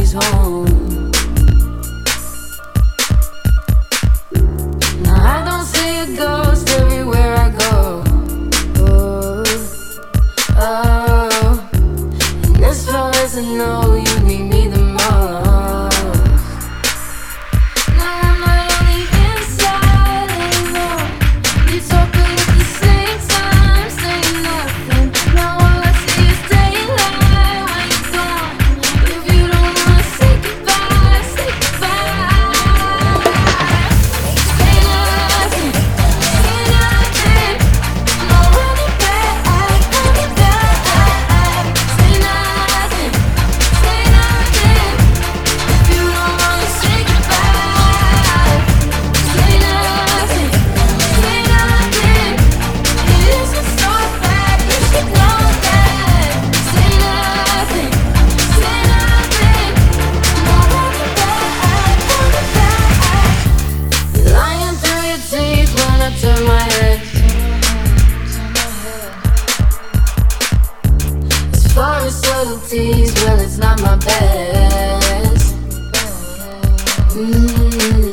nobody's home. Now I don't see a ghost everywhere I go. Oh, oh. And as far as I know, you need me the most. Now I'm not on the inside anymore. You talking at the same time, saying nothing. Now all I see is daylight when you're gone. If you don't wanna say goodbye, say goodbye. Say nothing, say nothing. No running back, running back. Say nothing, say nothing. If you don't wanna say goodbye, say nothing, say nothing. It isn't so bad, you should know that. Say nothing, say nothing. No running back, running back. You're lying through your teeth when I turn my head. As far as subtleties, well, it's not my best.